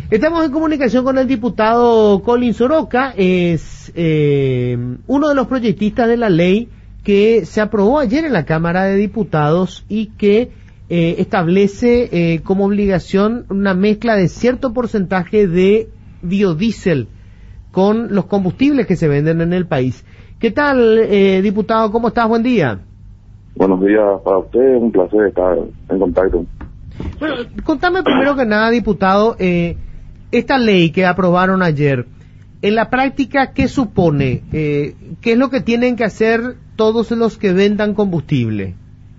Estamos en comunicación con el diputado Colin Soroka, es uno de los proyectistas de la ley que se aprobó ayer en la Cámara de Diputados y que establece como obligación una mezcla de cierto porcentaje de biodiesel con los combustibles que se venden en el país. ¿Qué tal, diputado? ¿Cómo estás? Buen día. Buenos días para usted, un placer estar en contacto. Bueno, contame primero que nada, diputado, esta ley que aprobaron ayer, en la práctica, ¿qué supone? ¿Qué es lo que tienen que hacer todos los que vendan combustible?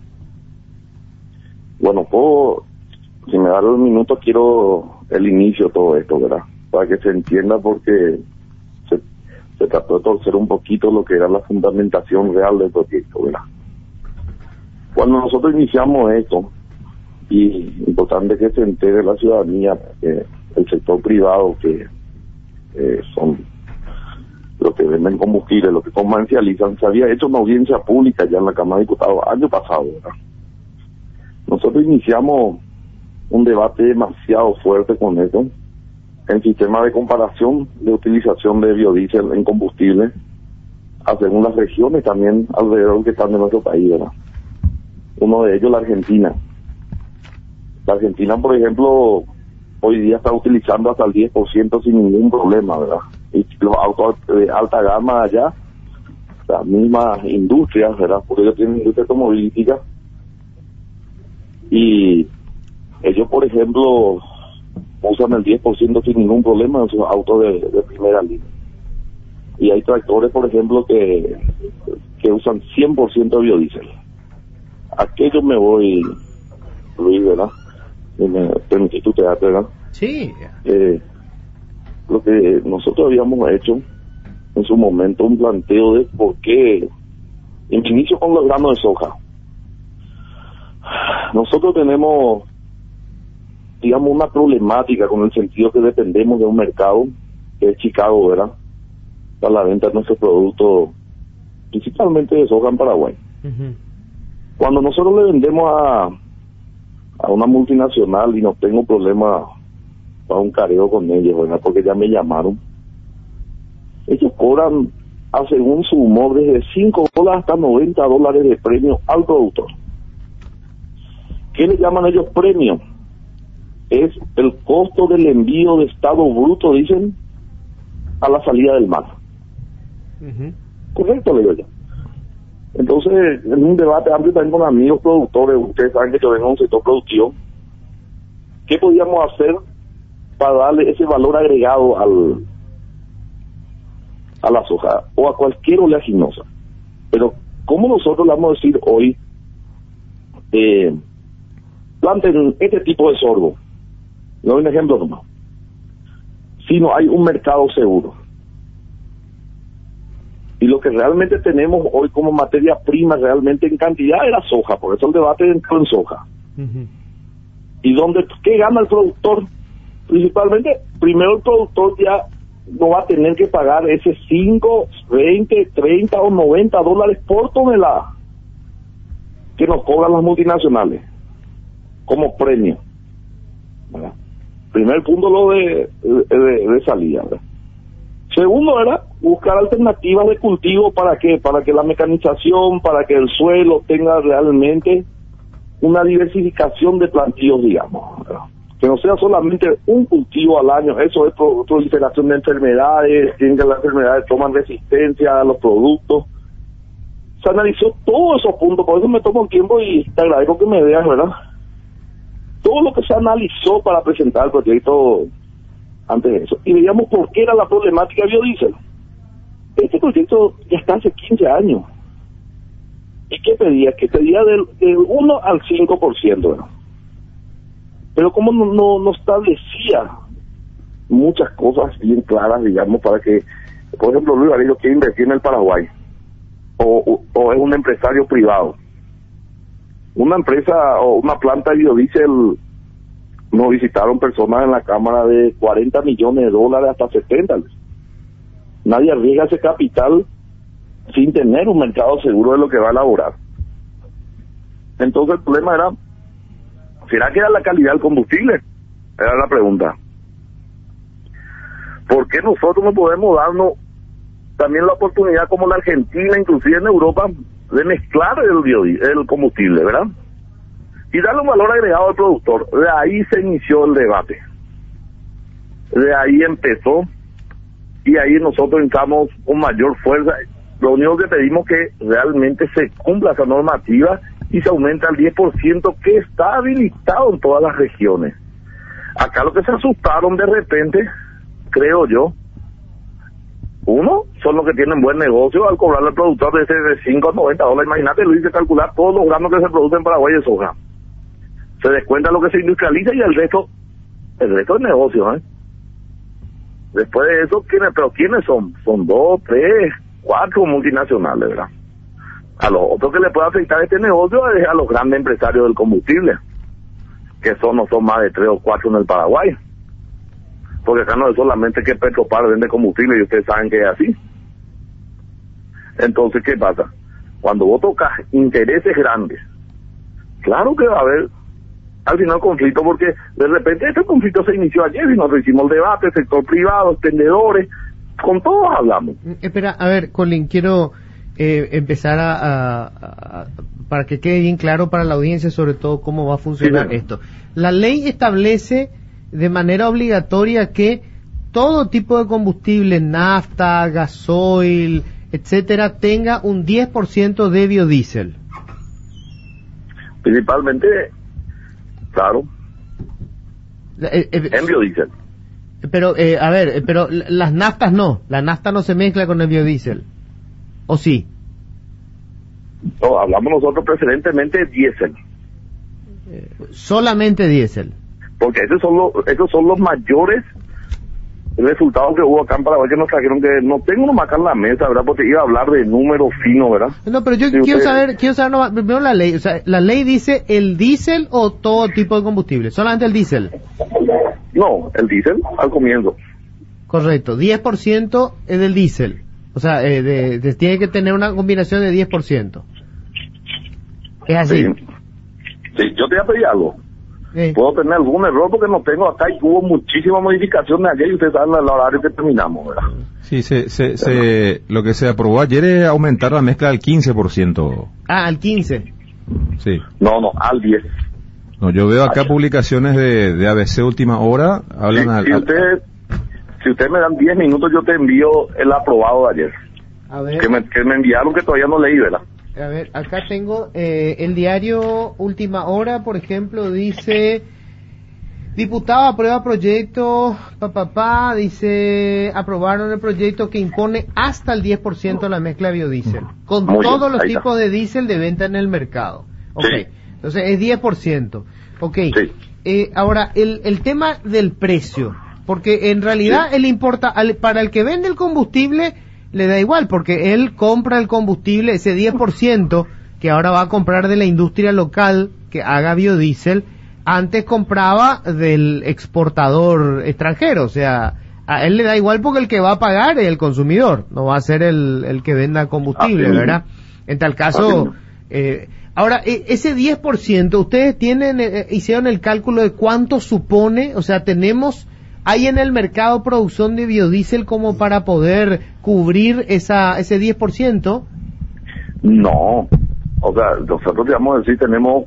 Bueno, si me da un minuto, quiero el inicio de todo esto, ¿verdad? Para que se entienda, porque se trató de torcer un poquito lo que era la fundamentación real del proyecto, ¿verdad? Cuando nosotros iniciamos esto, y importante que se entere la ciudadanía, el sector privado, que son los que venden combustible, los que comercializan, se había hecho una audiencia pública ya en la Cámara de Diputados año pasado, ¿verdad? Nosotros iniciamos un debate demasiado fuerte con esto, el sistema de comparación de utilización de biodiesel en combustible, según las regiones también alrededor que están de nuestro país, ¿verdad? Uno de ellos, la Argentina. La Argentina, por ejemplo, hoy día está utilizando hasta el 10% sin ningún problema, ¿verdad? Y los autos de alta gama allá, las mismas industrias, ¿verdad? Porque ellos tienen industria automovilística. Y ellos, por ejemplo, usan el 10% sin ningún problema en sus autos de primera línea. Y hay tractores, por ejemplo, que usan 100% biodiesel. Aquello me voy, Luis, ¿verdad? Y me permití tutearte, ¿verdad? Sí. Lo que nosotros habíamos hecho en su momento, un planteo de por qué, en inicio con los granos de soja. Nosotros tenemos, digamos, una problemática con el sentido que dependemos de un mercado, que es Chicago, ¿verdad? Para la venta de nuestros productos, principalmente de soja en Paraguay. Uh-huh. Cuando nosotros le vendemos a una multinacional y no tengo problema para un careo con ellos, ¿verdad? Porque ya me llamaron. Ellos cobran, según su humor, desde $5 hasta $90 de premio al productor. ¿Qué le llaman ellos premio? Es el costo del envío de estado bruto, dicen, a la salida del mar. Uh-huh. Correcto, le digo yo. Entonces, en un debate amplio también con amigos productores, ustedes saben que yo vengo de un sector productivo, ¿qué podíamos hacer para darle ese valor agregado a la soja o a cualquier oleaginosa? Pero, ¿cómo nosotros le vamos a decir hoy, planten este tipo de sorgo? No doy un ejemplo nomás. Si no hay un mercado seguro. Y lo que realmente tenemos hoy como materia prima realmente en cantidad era soja, por eso el debate entró en soja. Uh-huh. ¿Y qué gana el productor? Principalmente, primero el productor ya no va a tener que pagar ese 5, 20, 30 o $90 por tonelada que nos cobran las multinacionales como premio, ¿verdad? Primer punto, lo de salida, ¿verdad? Segundo era buscar alternativas de cultivo. ¿Para qué? Para que la mecanización, para que el suelo tenga realmente una diversificación de plantíos, digamos, ¿verdad? Que no sea solamente un cultivo al año. Eso es proliferación de enfermedades, que las enfermedades toman resistencia a los productos. Se analizó todos esos puntos, por eso me tomo un tiempo y te agradezco que me veas, ¿verdad? Todo lo que se analizó para presentar el proyecto antes de eso. Y veíamos por qué era la problemática biodiesel. Este proyecto ya está hace 15 años. ¿Y qué pedía? Que pedía del 1 al 5%, ¿verdad? Pero como no establecía muchas cosas bien claras, digamos, para que, por ejemplo, Luis Varillo quiere invertir en el Paraguay, o es un empresario privado. Una empresa o una planta de biodiesel, nos visitaron personas en la Cámara de $40 millones hasta 70. Nadie arriesga ese capital sin tener un mercado seguro de lo que va a elaborar. Entonces el problema era, ¿será que era la calidad del combustible? Era la pregunta. ¿por qué nosotros no podemos darnos también la oportunidad, como la Argentina, inclusive en Europa, de mezclar el combustible, ¿verdad? Y darle un valor agregado al productor? De ahí se inició el debate. De ahí empezó, y ahí nosotros entramos con mayor fuerza. Lo único que pedimos es que realmente se cumpla esa normativa y se aumenta al 10% que está habilitado en todas las regiones. Acá lo que se asustaron de repente, creo yo, uno, son los que tienen buen negocio al cobrarle al productor de ese de 5 a 90 dólares. Imagínate, Luis, de calcular todos los granos que se producen en Paraguay de soja. Se descuenta lo que se industrializa y el resto es negocio, ¿eh? Después de eso, ¿quiénes son? Son 2, 3, 4 multinacionales, ¿verdad? A los otros que le puede afectar este negocio es a los grandes empresarios del combustible, que no son más de 3 o 4 en el Paraguay. Porque acá no es solamente que Petropar vende combustible y ustedes saben que es así. Entonces, ¿qué pasa? Cuando vos tocas intereses grandes, claro que va a haber al final conflicto, porque de repente este conflicto se inició ayer y nosotros hicimos el debate, sector privado, extendedores, con todos hablamos. Espera, a ver, Colin, quiero empezar para que quede bien claro para la audiencia, sobre todo cómo va a funcionar esto. La ley establece de manera obligatoria que todo tipo de combustible, nafta, gasoil, etcétera, tenga un 10% de biodiesel. Principalmente, claro, en biodiesel. Pero, pero las naftas no. La nafta no se mezcla con el biodiesel. ¿O sí? No, hablamos nosotros preferentemente de diésel. Solamente diésel. Porque esos son los mayores resultados que hubo acá en Paraguay, que nos trajeron, que no tengo nomás acá en la mesa, ¿verdad? Porque iba a hablar de números finos, ¿verdad? No, pero yo quiero saber primero la ley. O sea, la ley dice el diésel o todo tipo de combustible. Solamente el diésel. No, el diésel al comienzo. Correcto, 10% es del diésel. O sea, tiene que tener una combinación de 10%. ¿Es así? Sí, yo te voy a pedir algo. Puedo tener algún error porque no tengo acá y hubo muchísimas modificaciones ayer y ustedes saben el horario que terminamos, ¿verdad? Sí, lo que se aprobó ayer es aumentar la mezcla al 15%. Ah, al 15%. Sí. No, al 10%. No, yo veo acá publicaciones de ABC Última Hora. Hablan si ustedes me dan 10 minutos, yo te envío el aprobado de ayer. A ver. Que me enviaron, que todavía no leí, ¿verdad? A ver, acá tengo el diario Última Hora, por ejemplo, dice: diputado aprueba proyecto, dice, aprobaron el proyecto que impone hasta el 10% la mezcla de biodiesel, con todos los tipos de diésel de venta en el mercado. Ok, sí. Entonces es 10%. Ok, sí. Ahora, el tema del precio, porque en realidad sí, él importa, para el que vende el combustible le da igual, porque él compra el combustible, ese 10% que ahora va a comprar de la industria local que haga biodiesel, antes compraba del exportador extranjero. O sea, a él le da igual porque el que va a pagar es el consumidor, no va a ser el que venda combustible, ¿verdad? En tal caso, ahora, ese 10%, ustedes hicieron el cálculo de cuánto supone, o sea, ¿hay en el mercado producción de biodiesel como para poder cubrir ese 10%? No, o sea, nosotros digamos decir, tenemos,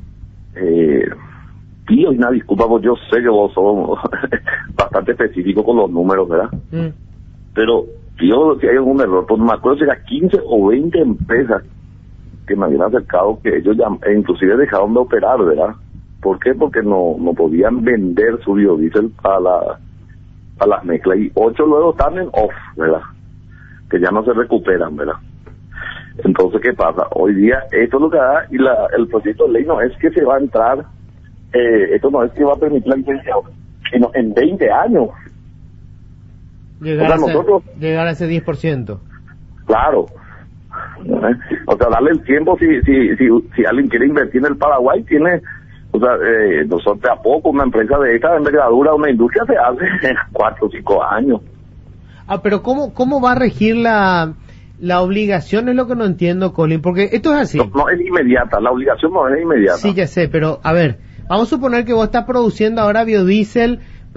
y una disculpa, porque yo sé que vos sos bastante específico con los números, ¿verdad? Pero yo si hay algún error, pues no me acuerdo si era 15 o 20 empresas que me habían acercado que ellos ya, inclusive dejaron de operar, ¿verdad? ¿Por qué? Porque no podían vender su biodiesel a las mezclas, y 8 luego están en off, ¿verdad? Que ya no se recuperan, ¿verdad? Entonces, ¿qué pasa? Hoy día, esto es lo que da, y el proyecto de ley no es que se va a entrar, esto no es que va a permitir la licencia, sino en 20 años. Llegar a ese 10%. Claro. O sea, darle el tiempo, si alguien quiere invertir en el Paraguay, tiene... O sea, nosotros a poco, una empresa de esta envergadura, una industria se hace 4 o 5 años. Pero ¿cómo va a regir la obligación? Es lo que no entiendo, Colin, porque esto es así. No es inmediata, la obligación no es inmediata. Sí, ya sé, pero a ver, vamos a suponer que vos estás produciendo ahora biodiesel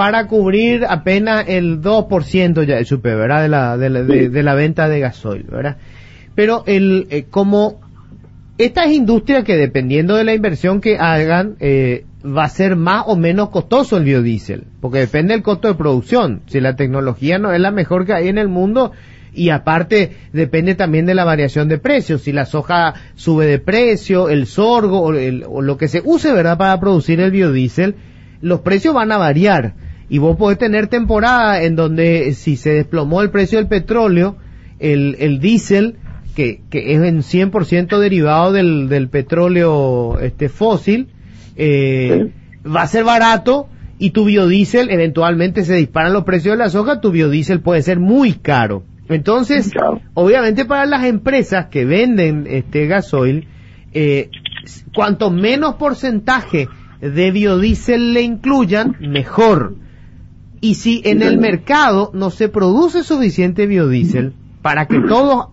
para cubrir apenas el 2% ya supe, ¿verdad? De la venta de gasoil, ¿verdad? Pero como estas industrias que dependiendo de la inversión que hagan, va a ser más o menos costoso el biodiesel, porque depende del costo de producción. Si la tecnología no es la mejor que hay en el mundo, y aparte depende también de la variación de precios, si la soja sube de precio, el sorgo o lo que se use, ¿verdad?, para producir el biodiesel, los precios van a variar, y vos podés tener temporada en donde si se desplomó el precio del petróleo, el diésel que es en 100% derivado del petróleo fósil, va a ser barato, y tu biodiesel, eventualmente se disparan los precios de la soja, tu biodiesel puede ser muy caro. Entonces, obviamente para las empresas que venden gasoil, cuanto menos porcentaje de biodiesel le incluyan, mejor. Y si en el mercado no se produce suficiente biodiesel para que todos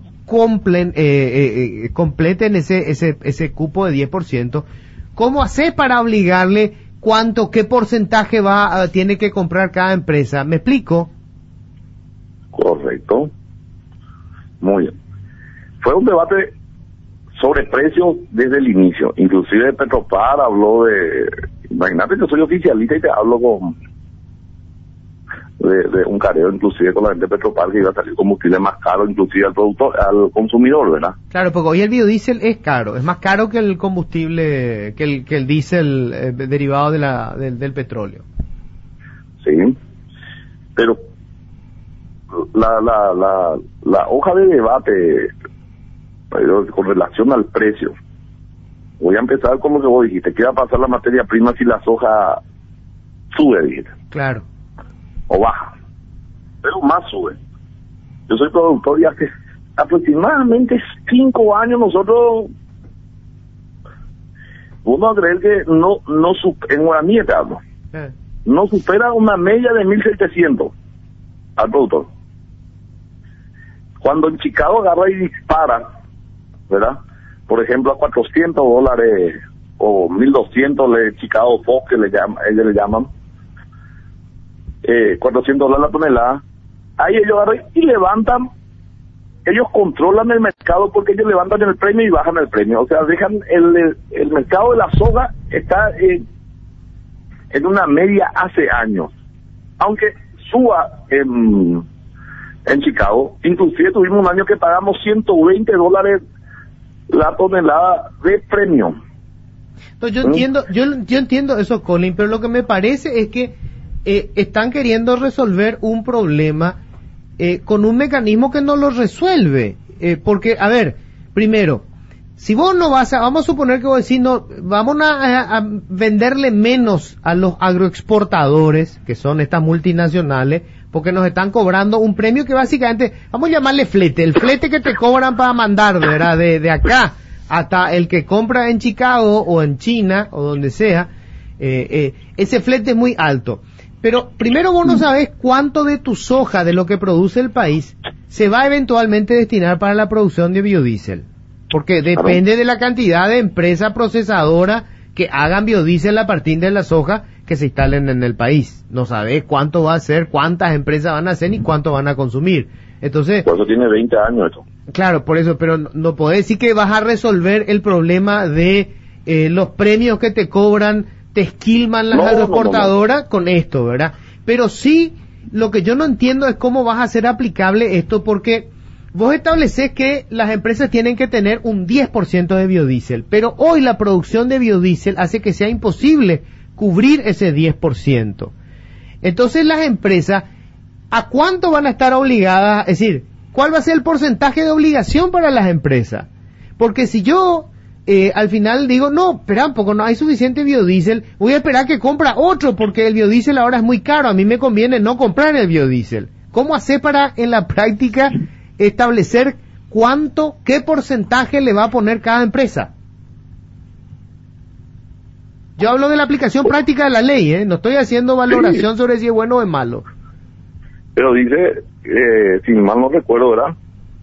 completen ese cupo de 10%, ¿cómo hacer para obligarle qué porcentaje tiene que comprar cada empresa? ¿Me explico? Correcto. Muy bien. Fue un debate sobre precios desde el inicio. Inclusive Petropar habló imagínate que soy oficialista y te hablo de un careo, inclusive con la gente de Petropar, que iba a salir combustible más caro, inclusive al consumidor, ¿verdad? Claro, porque hoy el biodiesel es caro, es más caro que el combustible, que el diésel derivado del petróleo. Sí, pero la hoja de debate con relación al precio, voy a empezar con lo que vos dijiste. ¿Qué va a pasar la materia prima si la soja sube, dijiste? Claro. O baja, pero más sube. Yo soy productor y hace aproximadamente 5 años nosotros, uno a creer que en guaraní te hablo, no supera una media de 1.700 al productor. Cuando en Chicago agarra y dispara, ¿verdad? Por ejemplo, a $400 o 1.200 Chicago Fox, que ellos le llaman, $400 la tonelada, ahí ellos agarran y levantan, ellos controlan el mercado porque ellos levantan el premio y bajan el premio, o sea, dejan el mercado de la soja está en una media hace años, aunque suba en Chicago. Inclusive tuvimos un año que pagamos $120 la tonelada de premio. No, yo entiendo eso, Colin, pero lo que me parece es que están queriendo resolver un problema con un mecanismo que no lo resuelve, porque, a ver, primero, si vos no vamos a suponer que vos decís, no, vamos a venderle menos a los agroexportadores, que son estas multinacionales, porque nos están cobrando un premio que básicamente, vamos a llamarle flete, el flete que te cobran para mandar, ¿verdad? De acá hasta el que compra en Chicago o en China o donde sea, ese flete es muy alto. Pero primero vos no sabés cuánto de tu soja, de lo que produce el país, se va eventualmente a destinar para la producción de biodiesel. Porque depende de la cantidad de empresas procesadoras que hagan biodiesel a partir de la soja que se instalen en el país. No sabés cuánto va a ser, cuántas empresas van a hacer ni cuánto van a consumir. Entonces, por eso tiene 20 años esto. Claro, por eso, pero no podés decir que vas a resolver el problema de los premios que te cobran, te esquilman las agroexportadoras con esto, ¿verdad? Pero sí, lo que yo no entiendo es cómo vas a hacer aplicable esto, porque vos establecés que las empresas tienen que tener un 10% de biodiesel, pero hoy la producción de biodiesel hace que sea imposible cubrir ese 10%. Entonces las empresas, ¿a cuánto van a estar obligadas? Es decir, ¿cuál va a ser el porcentaje de obligación para las empresas? Porque si yo al final digo, no, espera un poco, no hay suficiente biodiesel, voy a esperar que compra otro, porque el biodiesel ahora es muy caro, a mí me conviene no comprar el biodiesel. ¿Cómo hacer para, en la práctica, establecer qué porcentaje le va a poner cada empresa? Yo hablo de la aplicación práctica de la ley, no estoy haciendo valoración sobre si es bueno o es malo. Pero dice, si mal no recuerdo, ¿verdad?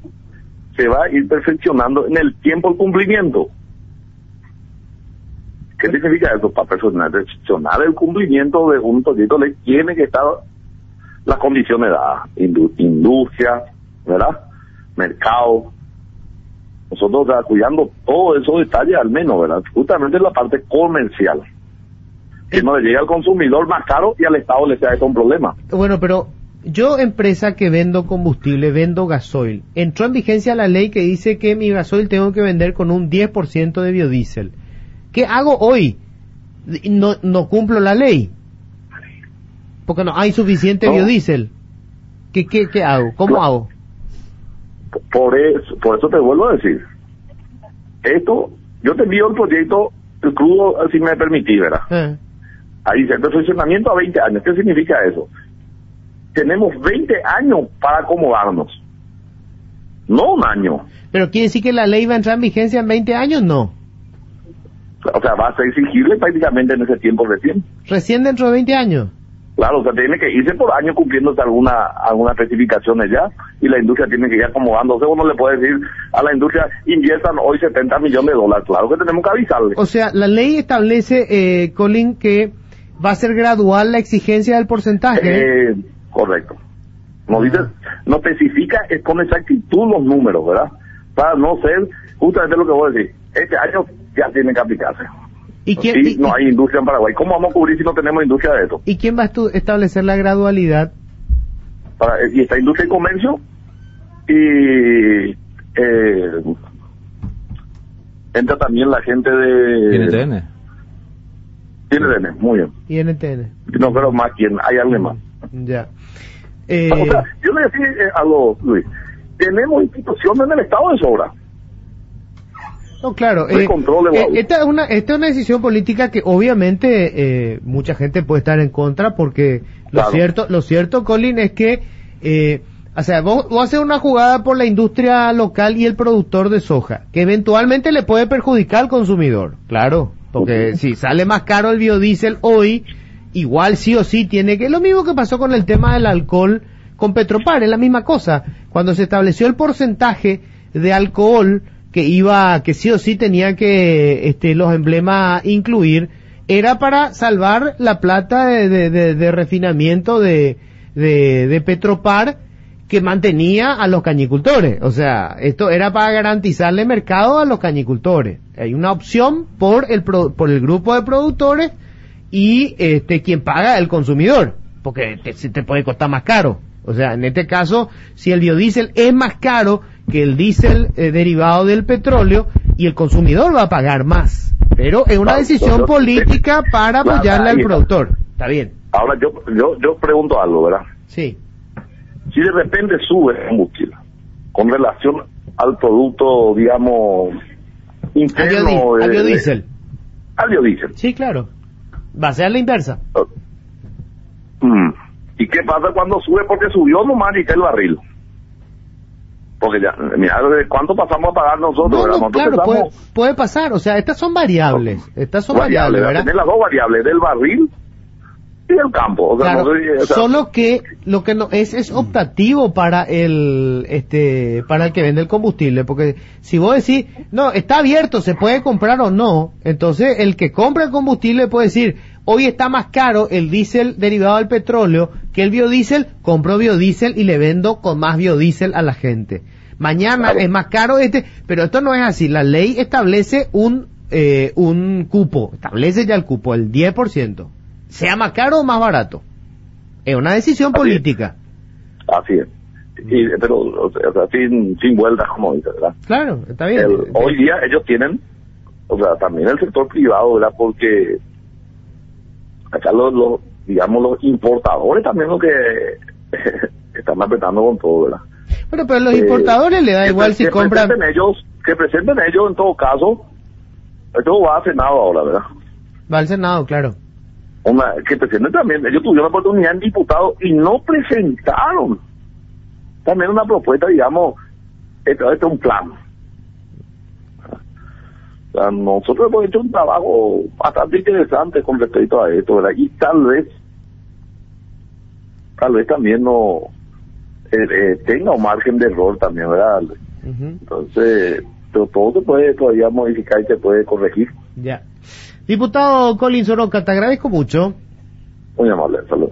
Se va a ir perfeccionando en el tiempo el cumplimiento. ¿Qué significa eso? Para perfeccionar el cumplimiento de un proyecto de ley tiene que estar las condiciones dadas, industria, ¿verdad? Mercado. Nosotros, o sea, cuidando todos esos detalles al menos, ¿verdad? Justamente en la parte comercial. Que no le llegue al consumidor más caro y al Estado le sea esto un problema. Bueno, pero yo, empresa que vendo combustible, vendo gasoil, entró en vigencia la ley que dice que mi gasoil tengo que vender con un 10% de biodiesel. ¿Qué hago hoy? No cumplo la ley. Porque no hay suficiente biodiesel. ¿Qué hago? ¿Cómo hago? Por eso te vuelvo a decir. Esto, yo te envío el proyecto, el crudo, si me permitís, ¿verdad? Ahí dice, perfeccionamiento a 20 años. ¿Qué significa eso? Tenemos 20 años para acomodarnos. No un año. ¿Pero quiere decir que la ley va a entrar en vigencia en 20 años? No. O sea, va a ser exigible prácticamente en ese tiempo recién. ¿Recién dentro de 20 años? Claro, o sea, tiene que irse por año cumpliéndose algunas especificaciones ya, y la industria tiene que ir acomodándose. Uno le puede decir a la industria, inviertan hoy $70 millones. Claro que tenemos que avisarle. O sea, la ley establece, Colin, que va a ser gradual la exigencia del porcentaje. Correcto. No especifica con exactitud los números, ¿verdad? Para no ser justamente lo que voy a decir. Este año ya tiene que aplicarse. ¿Y no hay industria en Paraguay? ¿Cómo vamos a cubrir si no tenemos industria de esto? ¿Y quién va a establecer la gradualidad? Y está industria y comercio y entra también la gente de INTN. INTN, muy bien. INTN. No creo más quién, hay alguien más. Ya. O sea, yo le decía algo, Luis. Tenemos instituciones en el Estado de sobra. No, claro. Esta es una decisión política que obviamente mucha gente puede estar en contra, porque lo cierto, Colin, es que o sea, vos haces una jugada por la industria local y el productor de soja, que eventualmente le puede perjudicar al consumidor, claro, porque si sale más caro el biodiesel hoy, igual sí o sí tiene que... Lo mismo que pasó con el tema del alcohol con Petropar, es la misma cosa. Cuando se estableció el porcentaje de alcohol que sí o sí tenía que los emblemas incluir, era para salvar la plata de refinamiento de Petropar, que mantenía a los cañicultores. O sea, esto era para garantizarle mercado a los cañicultores. Hay una opción por el grupo de productores y quien paga el consumidor, porque te puede costar más caro. O sea, en este caso, si el biodiesel es más caro que el diésel derivado del petróleo, y el consumidor va a pagar más, pero es una decisión política para apoyarle al productor. Está bien. Ahora yo pregunto algo, ¿verdad? Sí. Si de repente sube el combustible con relación al producto, digamos, interno, al biodiesel. Al biodiesel. Sí, claro. Va a ser la inversa. ¿Y qué pasa cuando sube? Porque subió nomás y el barril. Porque ya, mira, ¿cuánto pasamos a pagar nosotros? No, claro, puede pasar. O sea, estas son variables. Variables, ¿verdad? Tienen las dos variables, del barril y del campo. O sea, claro, solo que lo que no es optativo para el que vende el combustible, porque si vos decís, no, está abierto, se puede comprar o no, entonces el que compra el combustible puede decir, hoy está más caro el diésel derivado del petróleo que el biodiesel, compro biodiesel y le vendo con más biodiesel a la gente. Mañana es más caro pero esto no es así. La ley establece un cupo, establece ya el cupo, el 10%. Sea más caro o más barato. Es una decisión política. Así es. Pero, o sea, sin vueltas, como dice, ¿verdad? Claro, está bien. Hoy día ellos tienen, o sea, también el sector privado, ¿verdad? Porque acá los importadores también lo que están apretando con todo, ¿verdad? Bueno, pero a los importadores le da igual si compran... Que presenten ellos, en todo caso, esto va al Senado ahora, ¿verdad? Va al Senado, claro. Que presenten también, ellos tuvieron la oportunidad en diputados y no presentaron también una propuesta, digamos, esto es un plan. O sea, nosotros hemos hecho un trabajo bastante interesante con respecto a esto, ¿verdad? Y tal vez también no tenga un margen de error también, ¿verdad? Entonces, pero todo se puede todavía modificar y se puede corregir. Ya. Diputado Colin Soroka, te agradezco mucho. Muy amable, saludos.